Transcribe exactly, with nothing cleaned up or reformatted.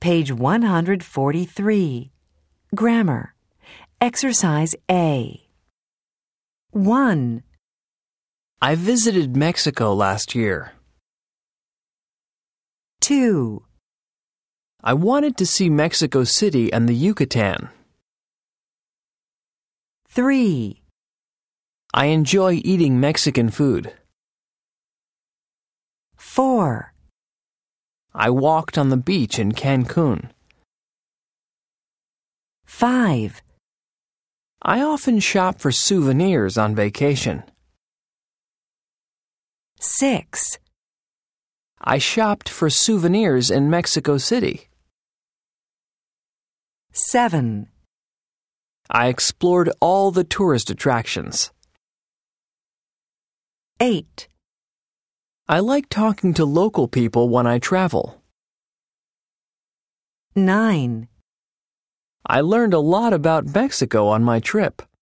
Page one hundred forty-three. Grammar. Exercise A. one. I visited Mexico last year. two. I wanted to see Mexico City and the Yucatan. three. I enjoy eating Mexican food. four. I walked on the beach in Cancun. five. I often shop for souvenirs on vacation. six. I shopped for souvenirs in Mexico City. seven. I explored all the tourist attractions. eight. I like talking to local people when I travel. nine. I learned a lot about Mexico on my trip.